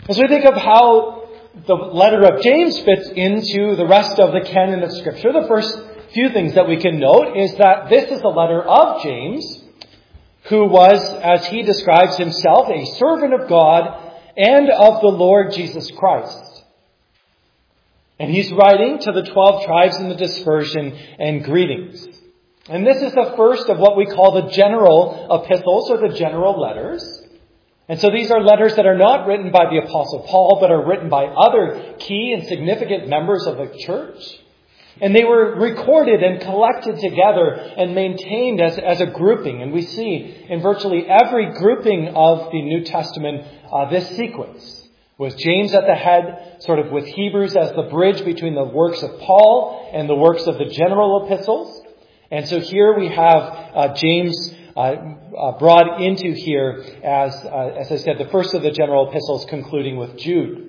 As we think of how the letter of James fits into the rest of the canon of Scripture, the first few things that we can note is that this is a letter of James, who was, as he describes himself, a servant of God and of the Lord Jesus Christ. And he's writing to the 12 tribes in the dispersion and greetings. And this is the first of what we call the general epistles or the general letters. And so these are letters that are not written by the Apostle Paul, but are written by other key and significant members of the church. And they were recorded and collected together and maintained as a grouping. And we see in virtually every grouping of the New Testament this sequence, with James at the head, sort of with Hebrews as the bridge between the works of Paul and the works of the general epistles. And so here we have James brought into here as I said, the first of the general epistles, concluding with Jude.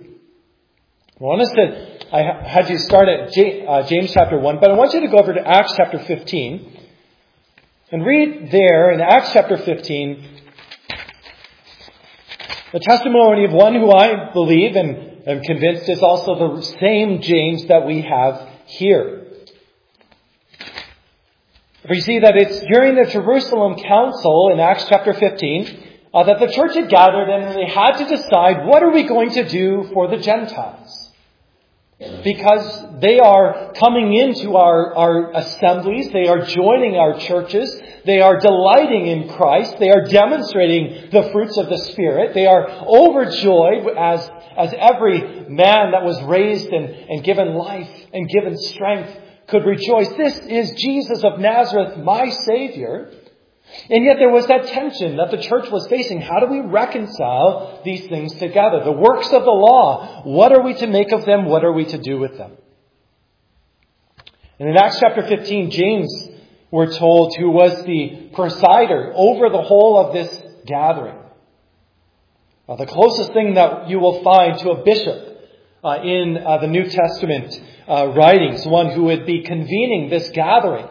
I had you start at James chapter 1, but I want you to go over to Acts chapter 15 and read there in Acts chapter 15 the testimony of one who I believe and am convinced is also the same James that we have here. We see that it's during the Jerusalem Council in Acts chapter 15 that the church had gathered and they had to decide, what are we going to do for the Gentiles? Because they are coming into our assemblies, they are joining our churches, they are delighting in Christ, they are demonstrating the fruits of the Spirit, they are overjoyed as every man that was raised and given life and given strength could rejoice. This is Jesus of Nazareth, my Savior. And yet there was that tension that the church was facing. How do we reconcile these things together? The works of the law, what are we to make of them? What are we to do with them? And in Acts chapter 15, James, we're told, who was the presider over the whole of this gathering. The closest thing that you will find to a bishop in the New Testament writings, one who would be convening this gathering,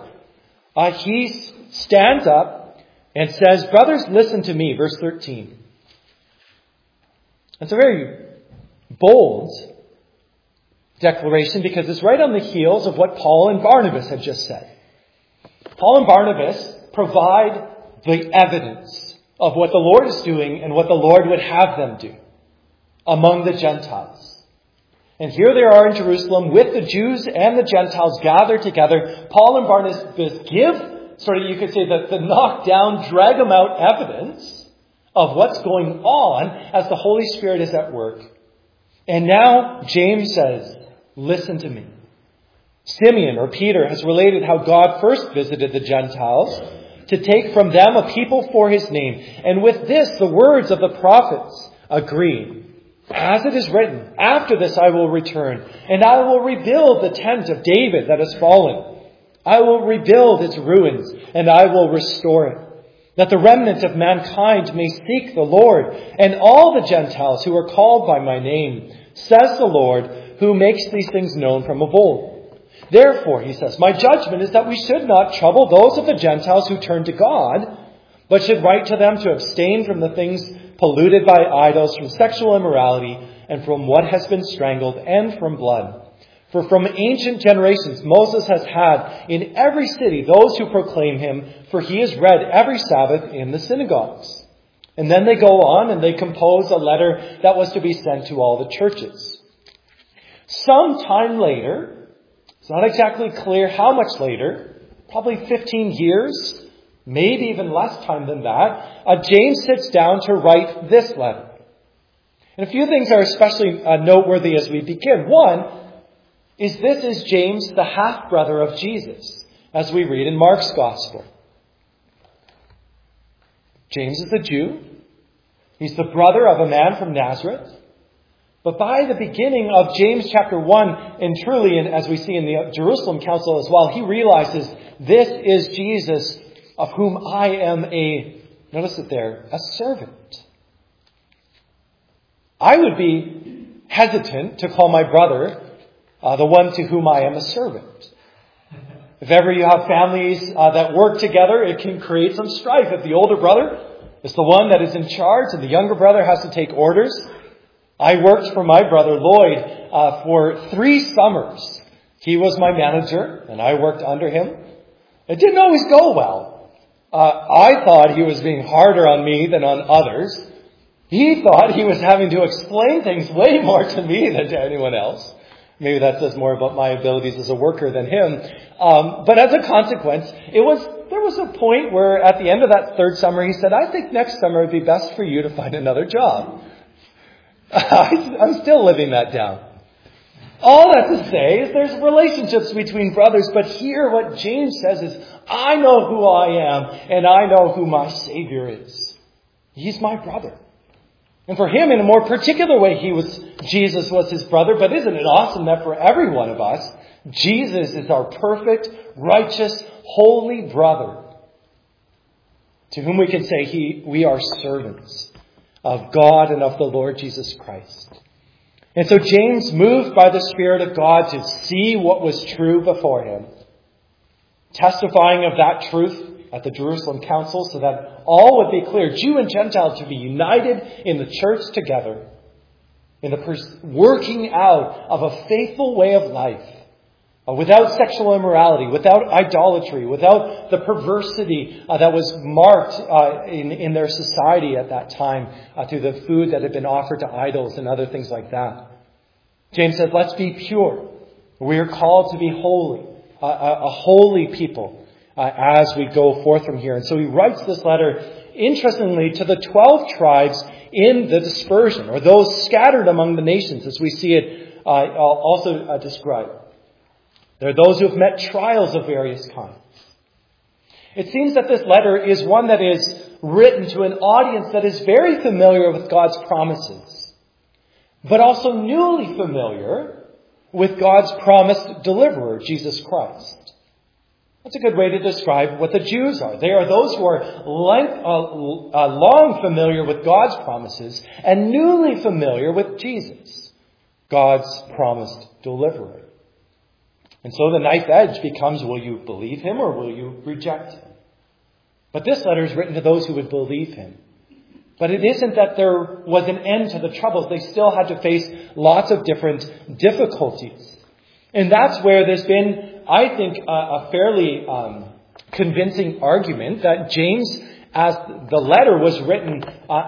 he stands up and says, brothers, listen to me, verse 13. It's a very bold declaration because it's right on the heels of what Paul and Barnabas had just said. Paul and Barnabas provide the evidence of what the Lord is doing and what the Lord would have them do among the Gentiles. And here they are in Jerusalem with the Jews and the Gentiles gathered together. Paul and Barnabas give sort of, you could say, the knock-down, drag-them-out evidence of what's going on as the Holy Spirit is at work. And now James says, listen to me. Simeon, or Peter, has related how God first visited the Gentiles to take from them a people for his name. And with this, the words of the prophets agree. As it is written, after this I will return, and I will rebuild the tent of David that has fallen. I will rebuild its ruins, and I will restore it, that the remnant of mankind may seek the Lord, and all the Gentiles who are called by my name, says the Lord, who makes these things known from of old. Therefore, he says, my judgment is that we should not trouble those of the Gentiles who turn to God, but should write to them to abstain from the things polluted by idols, from sexual immorality, and from what has been strangled, and from blood. For from ancient generations Moses has had in every city those who proclaim him, for he is read every Sabbath in the synagogues. And then they go on and they compose a letter that was to be sent to all the churches. Some time later, it's not exactly clear how much later, probably 15 years, maybe even less time than that, James sits down to write this letter. And a few things are especially noteworthy as we begin. One, this is James, the half-brother of Jesus, as we read in Mark's Gospel. James is a Jew. He's the brother of a man from Nazareth. But by the beginning of James chapter 1, and truly, and as we see in the Jerusalem Council as well, he realizes this is Jesus of whom I am notice it there, a servant. I would be hesitant to call my brother the one to whom I am a servant. If ever you have families that work together, it can create some strife. If the older brother is the one that is in charge and the younger brother has to take orders, I worked for my brother Lloyd for 3 summers. He was my manager, and I worked under him. It didn't always go well. I thought he was being harder on me than on others. He thought he was having to explain things way more to me than to anyone else. Maybe that says more about my abilities as a worker than him. But as a consequence, there was a point where at the end of that 3rd summer, he said, I think next summer it would be best for you to find another job. I'm still living that down. All that to say is there's relationships between brothers, but here what James says is, I know who I am, and I know who my Savior is. He's my brother. And for him, in a more particular way, Jesus was his brother. But isn't it awesome that for every one of us, Jesus is our perfect, righteous, holy brother, to whom we can say we are servants of God and of the Lord Jesus Christ. And so James, moved by the Spirit of God to see what was true before him, testifying of that truth at the Jerusalem Council so that all would be clear, Jew and Gentile to be united in the church together, in the working out of a faithful way of life, without sexual immorality, without idolatry, without the perversity that was marked in their society at that time through the food that had been offered to idols and other things like that. James says, let's be pure. We are called to be holy, a holy people as we go forth from here. And so he writes this letter, interestingly, to the 12 tribes in the dispersion, or those scattered among the nations, as we see it also described. There are those who have met trials of various kinds. It seems that this letter is one that is written to an audience that is very familiar with God's promises, but also newly familiar with God's promised deliverer, Jesus Christ. That's a good way to describe what the Jews are. They are those who are long familiar with God's promises and newly familiar with Jesus, God's promised deliverer. And so the knife edge becomes, will you believe him or will you reject him? But this letter is written to those who would believe him. But it isn't that there was an end to the troubles. They still had to face lots of different difficulties. And that's where there's been, I think, a fairly convincing argument that James, as the letter was written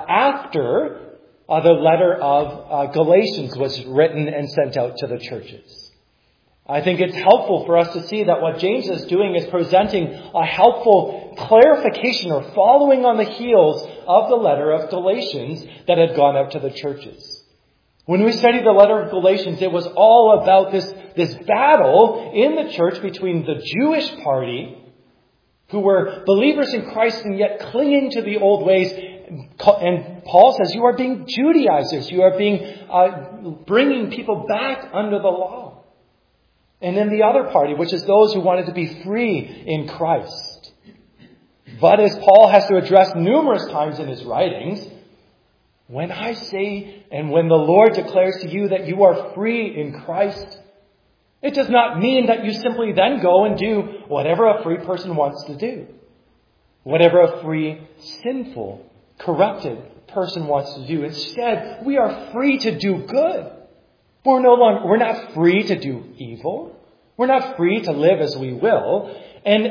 after the letter of Galatians was written and sent out to the churches. I think it's helpful for us to see that what James is doing is presenting a helpful clarification or following on the heels of the letter of Galatians that had gone out to the churches. When we studied the letter of Galatians, it was all about this battle in the church between the Jewish party, who were believers in Christ and yet clinging to the old ways. And Paul says, you are being Judaizers. You are being bringing people back under the law. And then the other party, which is those who wanted to be free in Christ. But as Paul has to address numerous times in his writings, when I say and when the Lord declares to you that you are free in Christ, it does not mean that you simply then go and do whatever a free person wants to do. Whatever a free, sinful, corrupted person wants to do. Instead, we are free to do good. We're not free to do evil. We're not free to live as we will. And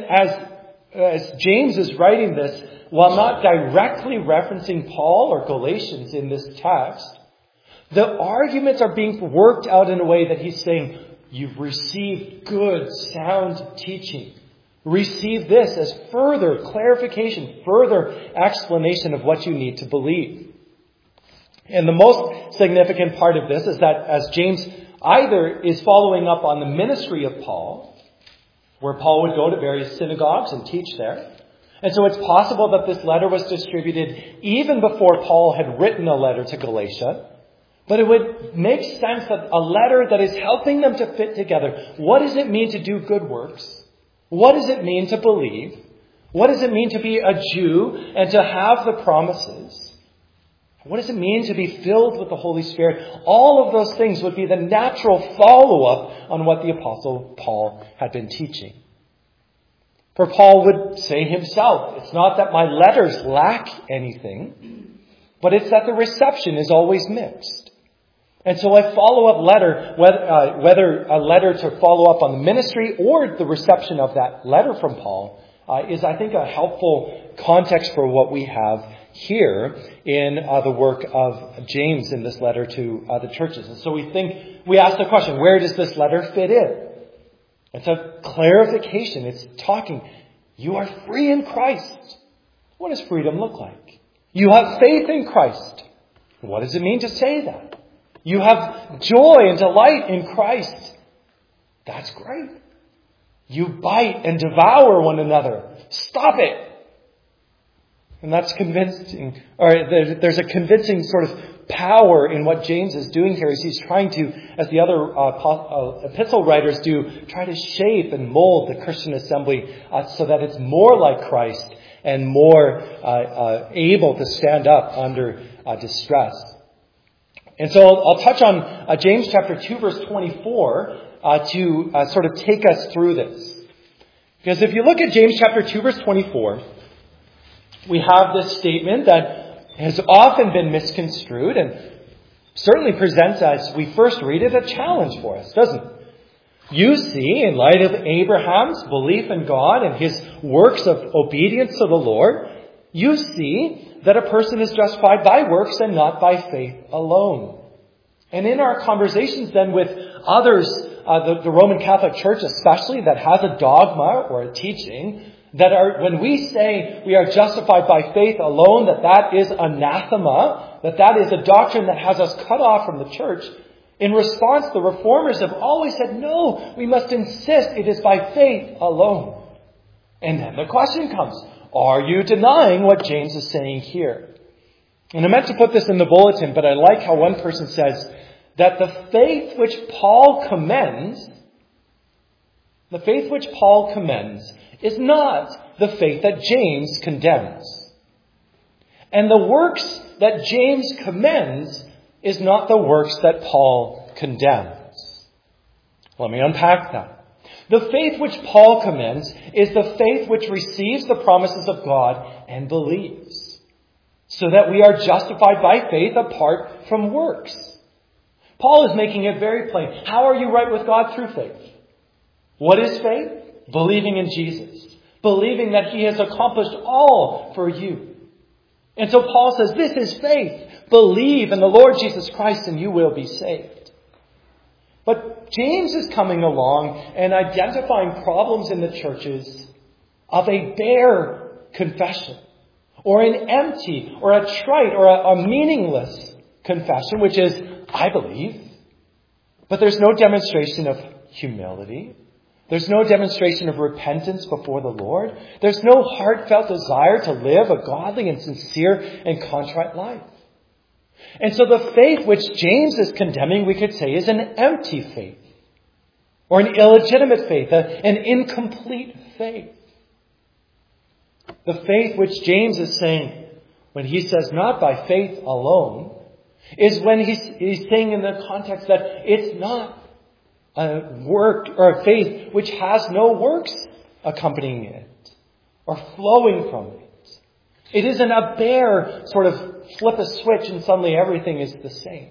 as James is writing this, while not directly referencing Paul or Galatians in this text, the arguments are being worked out in a way that he's saying, you've received good, sound teaching. Receive this as further clarification, further explanation of what you need to believe. And the most significant part of this is that as James either is following up on the ministry of Paul, where Paul would go to various synagogues and teach there. And so it's possible that this letter was distributed even before Paul had written a letter to Galatia. But it would make sense that a letter that is helping them to fit together. What does it mean to do good works? What does it mean to believe? What does it mean to be a Jew and to have the promises? What does it mean to be filled with the Holy Spirit? All of those things would be the natural follow-up on what the Apostle Paul had been teaching. For Paul would say himself, it's not that my letters lack anything, but it's that the reception is always mixed. And so a follow-up letter, whether a letter to follow up on the ministry or the reception of that letter from Paul, is, I think, a helpful context for what we have here in the work of James in this letter to the churches. And so we ask the question, where does this letter fit in? It's a clarification. It's talking, you are free in Christ. What does freedom look like? You have faith in Christ. What does it mean to say that? You have joy and delight in Christ. That's great. You bite and devour one another. Stop it. And that's convincing, or there's a convincing sort of power in what James is doing here as he's trying to, as the other epistle writers do, try to shape and mold the Christian assembly so that it's more like Christ and more able to stand up under distress. And so I'll touch on James chapter 2, verse 24 to sort of take us through this. Because if you look at James chapter 2, verse 24, we have this statement that has often been misconstrued and certainly presents, as we first read it, a challenge for us, doesn't it? You see, in light of Abraham's belief in God and his works of obedience to the Lord, you see that a person is justified by works and not by faith alone. And in our conversations then with others, the Roman Catholic Church especially, that has a dogma or a teaching, when we say we are justified by faith alone, that is anathema, that is a doctrine that has us cut off from the church. In response, the Reformers have always said, no, we must insist it is by faith alone. And then the question comes, are you denying what James is saying here? And I meant to put this in the bulletin, but I like how one person says that the faith which Paul commends is not the faith that James condemns. And the works that James commends is not the works that Paul condemns. Let me unpack that. The faith which Paul commends is the faith which receives the promises of God and believes, so that we are justified by faith apart from works. Paul is making it very plain. How are you right with God? Through faith. What is faith? Believing in Jesus. Believing that he has accomplished all for you. And so Paul says, this is faith. Believe in the Lord Jesus Christ and you will be saved. But James is coming along and identifying problems in the churches of a bare confession, or an empty, or a trite, or a meaningless confession, which is, I believe. But there's no demonstration of humility. There's no demonstration of repentance before the Lord. There's no heartfelt desire to live a godly and sincere and contrite life. And so the faith which James is condemning, we could say, is an empty faith, or an illegitimate faith, an incomplete faith. The faith which James is saying, when he says not by faith alone, is when he's saying in the context that it's not a work or a faith which has no works accompanying it or flowing from it. It isn't a bare sort of flip a switch and suddenly everything is the same.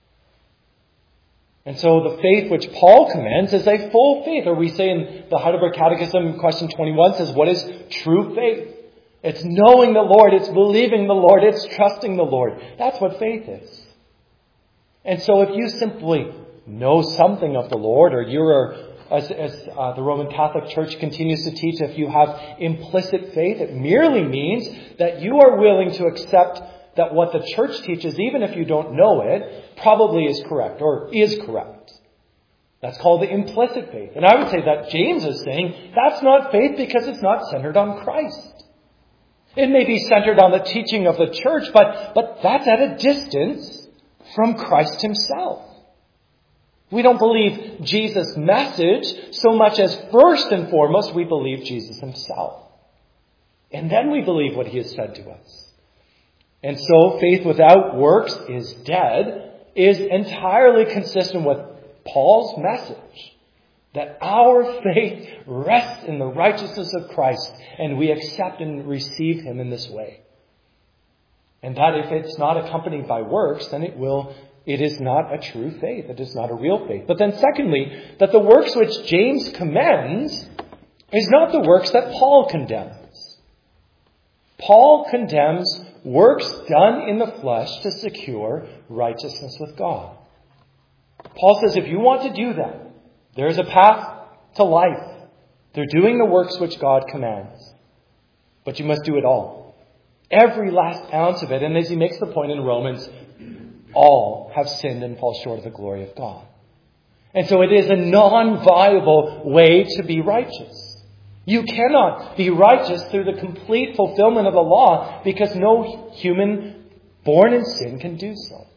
And so the faith which Paul commends is a full faith, or we say in the Heidelberg Catechism, question 21 says, what is true faith? It's knowing the Lord, it's believing the Lord, it's trusting the Lord. That's what faith is. And so if you simply know something of the Lord, or you're, as the Roman Catholic Church continues to teach, if you have implicit faith, it merely means that you are willing to accept that what the church teaches, even if you don't know it, probably is correct, or is correct. That's called the implicit faith. And I would say that James is saying that's not faith because it's not centered on Christ. It may be centered on the teaching of the church, but that's at a distance from Christ himself. We don't believe Jesus' message so much as first and foremost we believe Jesus himself. And then we believe what he has said to us. And so faith without works is dead is entirely consistent with Paul's message that our faith rests in the righteousness of Christ and we accept and receive him in this way. And that if it's not accompanied by works, then it will it is not a true faith. It is not a real faith. But then secondly, that the works which James commends is not the works that Paul condemns. Paul condemns works done in the flesh to secure righteousness with God. Paul says if you want to do that, there is a path to life. They're doing the works which God commands. But you must do it all. Every last ounce of it. And as he makes the point in Romans, all have sinned and fall short of the glory of God. And so it is a non-viable way to be righteous. You cannot be righteous through the complete fulfillment of the law because no human born in sin can do so.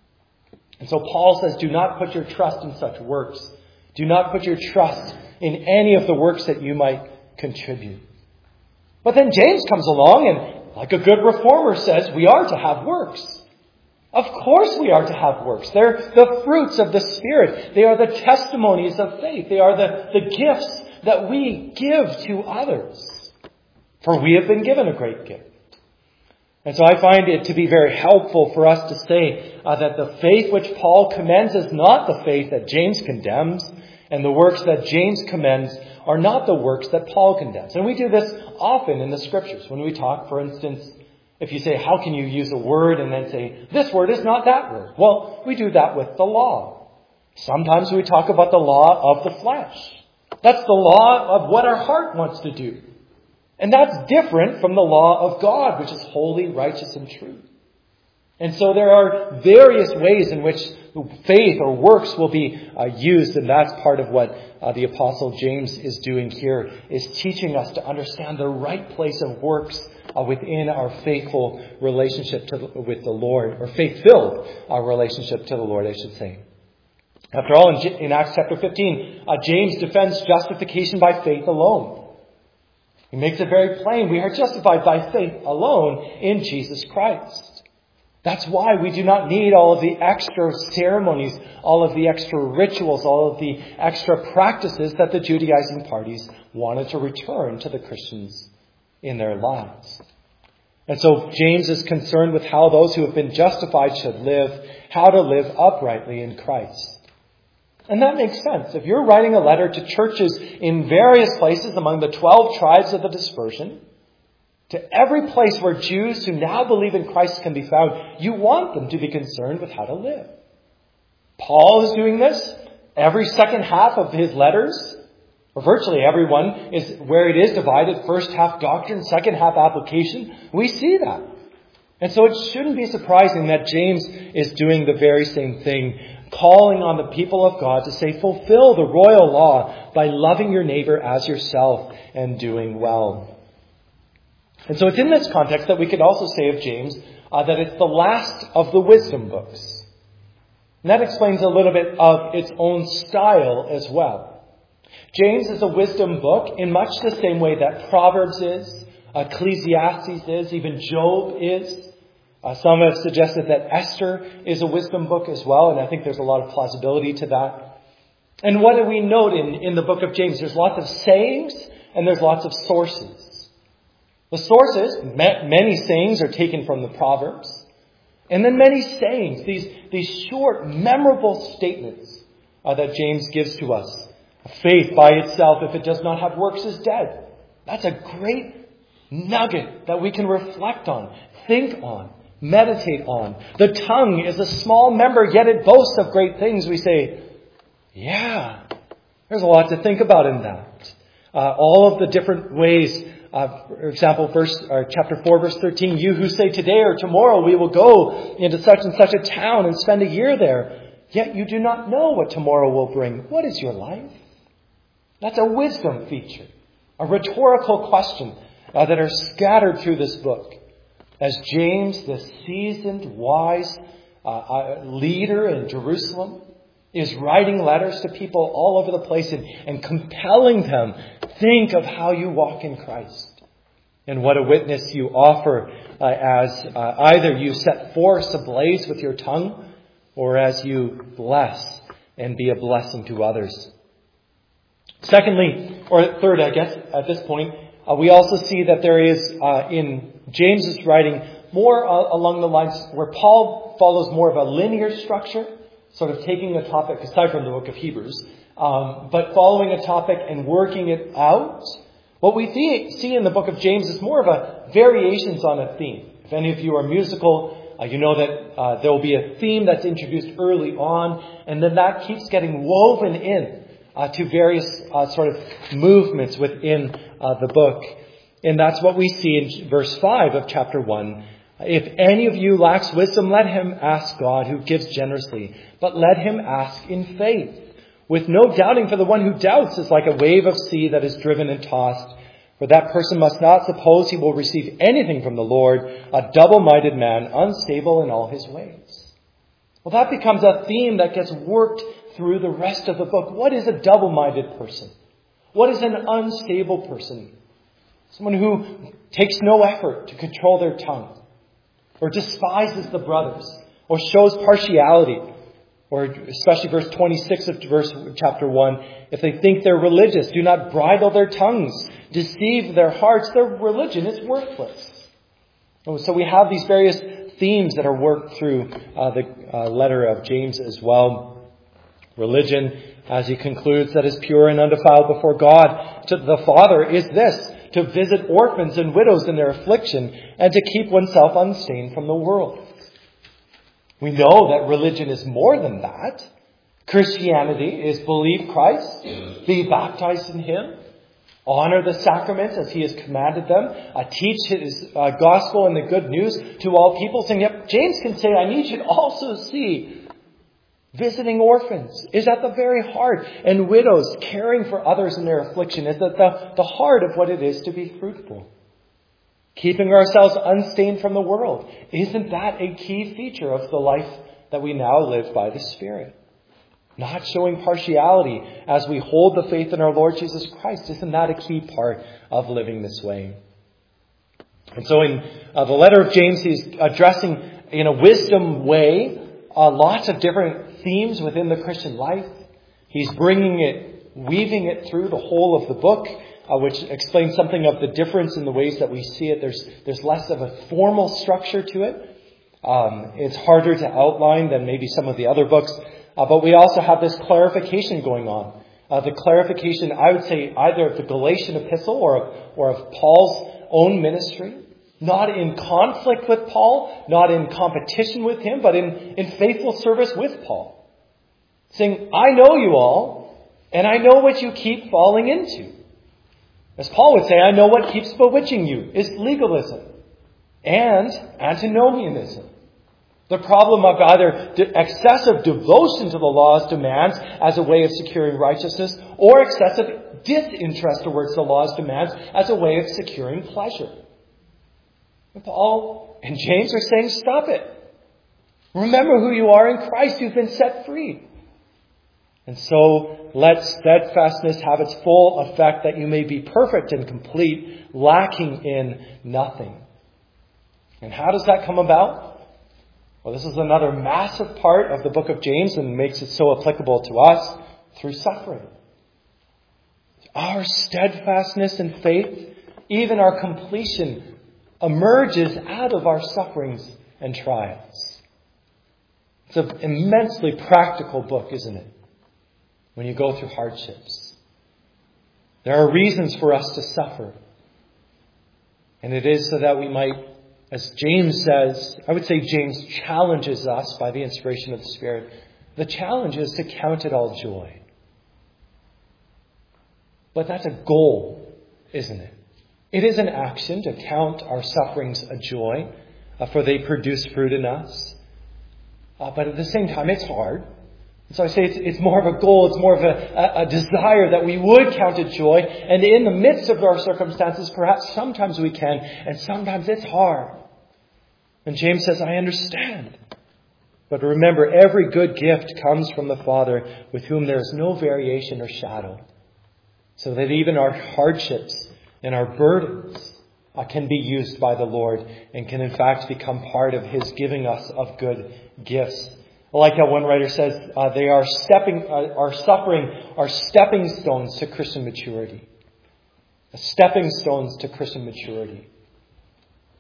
And so Paul says, do not put your trust in such works. Do not put your trust in any of the works that you might contribute. But then James comes along and, like a good reformer, says we are to have works. Of course we are to have works. They're the fruits of the Spirit. They are the testimonies of faith. They are the gifts that we give to others. For we have been given a great gift. And so I find it to be very helpful for us to say that the faith which Paul commends is not the faith that James condemns, and the works that James commends are not the works that Paul condemns. And we do this often in the Scriptures. When we talk, for instance, if you say, how can you use a word and then say, this word is not that word? Well, we do that with the law. Sometimes we talk about the law of the flesh. That's the law of what our heart wants to do. And that's different from the law of God, which is holy, righteous, and true. And so there are various ways in which faith or works will be used. And that's part of what the Apostle James is doing here, is teaching us to understand the right place of works within our faithful relationship with the Lord, or faith-filled relationship to the Lord, I should say. After all, in Acts chapter 15, James defends justification by faith alone. He makes it very plain. We are justified by faith alone in Jesus Christ. That's why we do not need all of the extra ceremonies, all of the extra rituals, all of the extra practices that the Judaizing parties wanted to return to the Christians in their lives. And so James is concerned with how those who have been justified should live, how to live uprightly in Christ. And that makes sense. If you're writing a letter to churches in various places among the 12 tribes of the dispersion, to every place where Jews who now believe in Christ can be found, you want them to be concerned with how to live. Paul is doing this. Every second half of his letters, or virtually everyone, is where it is divided. First half doctrine, second half application. We see that. And so it shouldn't be surprising that James is doing the very same thing, calling on the people of God to say, fulfill the royal law by loving your neighbor as yourself and doing well. And so it's in this context that we could also say of James that it's the last of the wisdom books. And that explains a little bit of its own style as well. James is a wisdom book in much the same way that Proverbs is, Ecclesiastes is, even Job is. Some have suggested that Esther is a wisdom book as well, and I think there's a lot of plausibility to that. And what do we note in the book of James? There's lots of sayings and there's lots of sources. The sources, many sayings are taken from the Proverbs. And then many sayings, these short, memorable statements that James gives to us. Faith by itself, if it does not have works, is dead. That's a great nugget that we can reflect on, think on, meditate on. The tongue is a small member, yet it boasts of great things. We say, yeah, there's a lot to think about in that. All of the different ways. For example, chapter 4, verse 13, you who say today or tomorrow we will go into such and such a town and spend a year there, yet you do not know what tomorrow will bring. What is your life? That's a wisdom feature, a rhetorical question that are scattered through this book. As James, the seasoned, wise leader in Jerusalem, is writing letters to people all over the place and compelling them, think of how you walk in Christ and what a witness you offer as either you set force ablaze with your tongue or as you bless and be a blessing to others. Secondly, or third, I guess, at this point, we also see that there is in James's writing more along the lines where Paul follows more of a linear structure, sort of taking a topic, aside from the book of Hebrews, but following a topic and working it out. What we see in the book of James is more of a variations on a theme. If any of you are musical, you know that there will be a theme that's introduced early on, and then that keeps getting woven in to various sort of movements within the book. And that's what we see in verse 5 of chapter 1. If any of you lacks wisdom, let him ask God, who gives generously, but let him ask in faith, with no doubting, for the one who doubts is like a wave of sea that is driven and tossed. For that person must not suppose he will receive anything from the Lord, a double-minded man, unstable in all his ways. Well, that becomes a theme that gets worked through the rest of the book. What is a double-minded person? What is an unstable person? Someone who takes no effort to control their tongue, or despises the brothers, or shows partiality. Or especially verse 26 of chapter 1, if they think they're religious, do not bridle their tongues, deceive their hearts, their religion is worthless. So we have these various themes that are worked through the letter of James as well. Religion, as he concludes, that is pure and undefiled before God to the Father is this, to visit orphans and widows in their affliction, and to keep oneself unstained from the world. We know that religion is more than that. Christianity is believe Christ, be baptized in Him, honor the sacraments as He has commanded them, teach His gospel and the good news to all people. And yet James can say, I need you to also see visiting orphans is at the very heart, and widows caring for others in their affliction is at the heart of what it is to be fruitful. Keeping ourselves unstained from the world. Isn't that a key feature of the life that we now live by the Spirit? Not showing partiality as we hold the faith in our Lord Jesus Christ. Isn't that a key part of living this way? And so in the letter of James, he's addressing in a wisdom way lots of different themes within the Christian life. He's bringing it, weaving it through the whole of the book, which explains something of the difference in the ways that we see it. There's less of a formal structure to it. It's harder to outline than maybe some of the other books. But we also have this clarification going on. The clarification, I would say, either of the Galatian epistle or of Paul's own ministry. Not in conflict with Paul, not in competition with him, but in faithful service with Paul. Saying, I know you all, and I know what you keep falling into. As Paul would say, I know what keeps bewitching you is legalism and antinomianism. The problem of either excessive devotion to the law's demands as a way of securing righteousness, or excessive disinterest towards the law's demands as a way of securing pleasure. And Paul and James are saying, stop it. Remember who you are in Christ. You've been set free. And so let steadfastness have its full effect, that you may be perfect and complete, lacking in nothing. And how does that come about? Well, this is another massive part of the book of James and makes it so applicable to us through suffering. Our steadfastness in faith, even our completion, emerges out of our sufferings and trials. It's an immensely practical book, isn't it? When you go through hardships. There are reasons for us to suffer. And it is so that we might, as James says, I would say James challenges us by the inspiration of the Spirit. The challenge is to count it all joy. But that's a goal, isn't it? It is an action to count our sufferings a joy, for they produce fruit in us. But at the same time, it's hard. So I say it's more of a goal, it's more of a desire that we would count it joy. And in the midst of our circumstances, perhaps sometimes we can, and sometimes it's hard. And James says, I understand. But remember, every good gift comes from the Father, with whom there is no variation or shadow. So that even our hardships and our burdens can be used by the Lord, and can in fact become part of His giving us of good gifts. I like how one writer says they are our suffering are stepping stones to Christian maturity. Stepping stones to Christian maturity.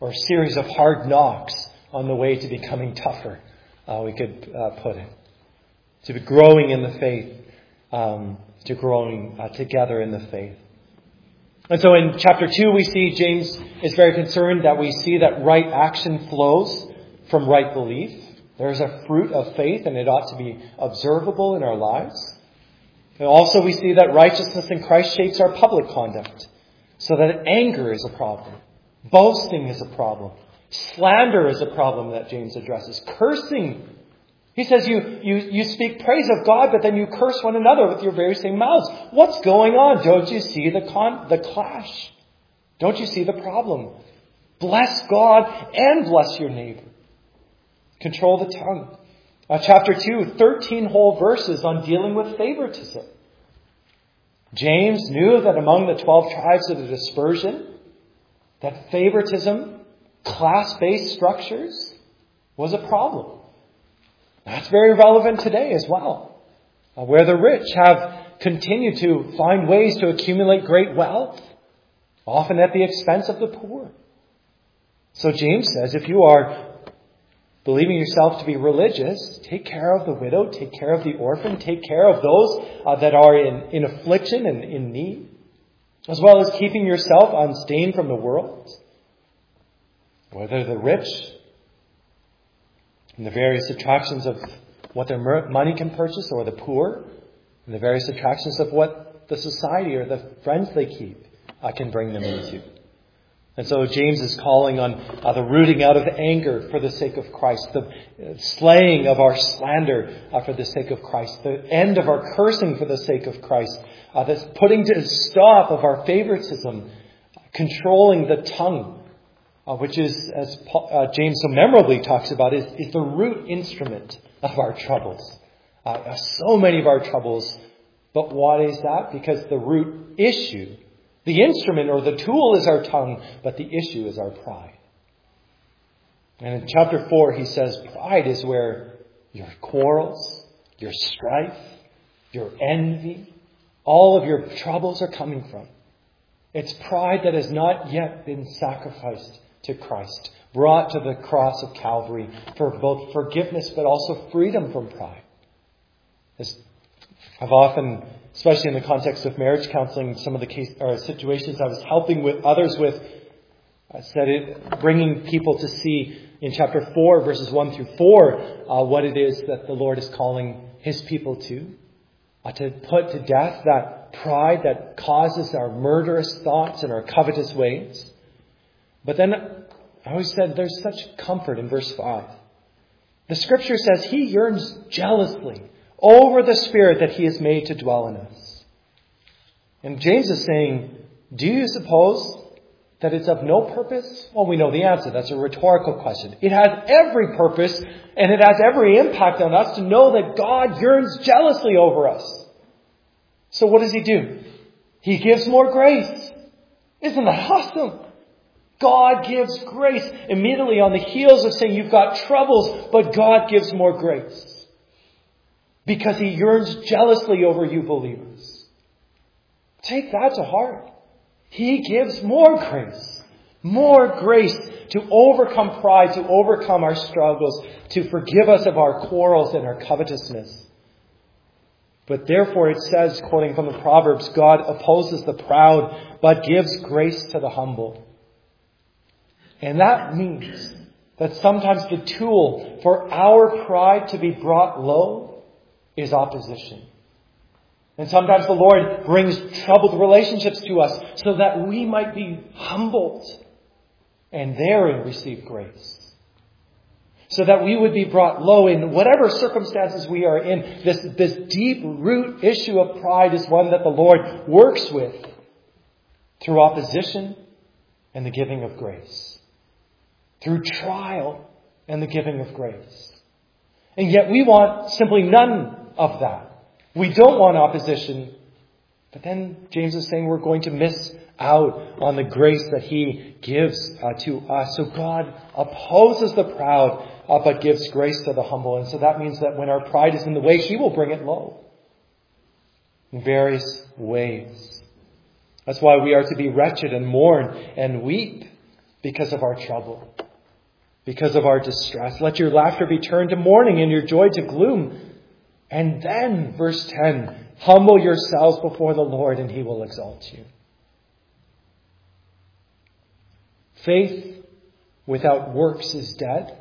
or a series of hard knocks on the way to becoming tougher, we could put it. To be growing in the faith, to growing together in the faith. And so in chapter 2, we see James is very concerned that we see that right action flows from right belief. There is a fruit of faith, and it ought to be observable in our lives. And also we see that righteousness in Christ shapes our public conduct, so that anger is a problem. Boasting is a problem. Slander is a problem that James addresses. Cursing. He says you speak praise of God, but then you curse one another with your very same mouths. What's going on? Don't you see the clash? Don't you see the problem? Bless God and bless your neighbor. Control the tongue. Chapter 2, 13 whole verses on dealing with favoritism. James knew that among the 12 tribes of the dispersion, that favoritism, class-based structures, was a problem. That's very relevant today as well, where the rich have continued to find ways to accumulate great wealth, often at the expense of the poor. So James says, if you are believing yourself to be religious, take care of the widow, take care of the orphan, take care of those that are in affliction and in need, as well as keeping yourself unstained from the world. Whether the rich and the various attractions of what their money can purchase, or the poor and the various attractions of what the society or the friends they keep can bring them into. And so James is calling on the rooting out of anger for the sake of Christ, the slaying of our slander for the sake of Christ, the end of our cursing for the sake of Christ, the putting to stop of our favoritism, controlling the tongue, which is, as James so memorably talks about, is the root instrument of our troubles. So many of our troubles. But what is that? Because the root issue, the instrument or the tool is our tongue, but the issue is our pride. And in chapter 4, he says, pride is where your quarrels, your strife, your envy, all of your troubles are coming from. It's pride that has not yet been sacrificed to Christ, brought to the cross of Calvary for both forgiveness but also freedom from pride. As I've often, especially in the context of marriage counseling, some of the situations I was helping with others with, I said it, bringing people to see in chapter 4, verses 1 through 4, what it is that the Lord is calling His people to put to death that pride that causes our murderous thoughts and our covetous ways. But then I always said there's such comfort in verse 5. The scripture says He yearns jealously over the Spirit that He has made to dwell in us. And James is saying, do you suppose that it's of no purpose? Well, we know the answer. That's a rhetorical question. It has every purpose and it has every impact on us to know that God yearns jealously over us. So what does He do? He gives more grace. Isn't that awesome? God gives grace immediately on the heels of saying you've got troubles, but God gives more grace. Because He yearns jealously over you believers. Take that to heart. He gives more grace to overcome pride, to overcome our struggles, to forgive us of our quarrels and our covetousness. But therefore it says, quoting from the Proverbs, God opposes the proud, but gives grace to the humble. And that means that sometimes the tool for our pride to be brought low is opposition. And sometimes the Lord brings troubled relationships to us so that we might be humbled and therein receive grace. So that we would be brought low in whatever circumstances we are in. This deep root issue of pride is one that the Lord works with through opposition and the giving of grace. Through trial and the giving of grace. And yet we want simply none of that. We don't want opposition. But then James is saying we're going to miss out on the grace that He gives to us. So God opposes the proud, but gives grace to the humble. And so that means that when our pride is in the way, He will bring it low. In various ways. That's why we are to be wretched and mourn and weep. because of our trouble, because of our distress. Let your laughter be turned to mourning and your joy to gloom. And then, verse 10, humble yourselves before the Lord and He will exalt you. Faith without works is dead.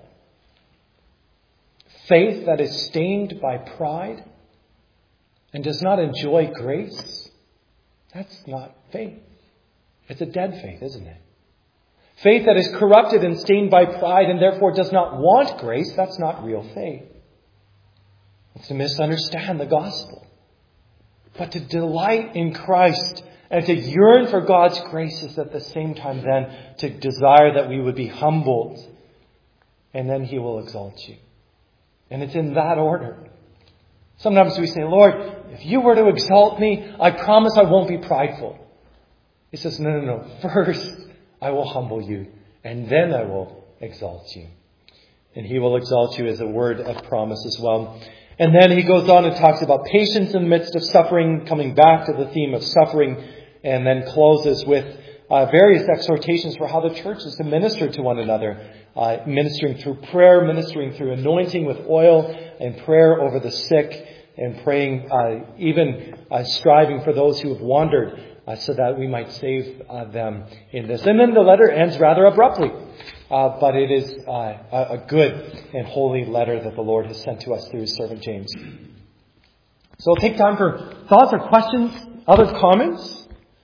Faith that is stained by pride and does not enjoy grace, that's not faith. It's a dead faith, isn't it? Faith that is corrupted and stained by pride and therefore does not want grace, that's not real faith. It's to misunderstand the gospel. But to delight in Christ and to yearn for God's grace is at the same time then to desire that we would be humbled. And then He will exalt you. And it's in that order. Sometimes we say, Lord, if you were to exalt me, I promise I won't be prideful. He says, no. First, I will humble you, and then I will exalt you. And He will exalt you as a word of promise as well. And then he goes on and talks about patience in the midst of suffering, coming back to the theme of suffering, and then closes with various exhortations for how the church is to minister to one another, ministering through prayer, ministering through anointing with oil, and prayer over the sick, and praying, even striving for those who have wandered, so that we might save them in this. And then the letter ends rather abruptly. But it is a good and holy letter that the Lord has sent to us through His servant James. So I'll take time for thoughts or questions, other comments.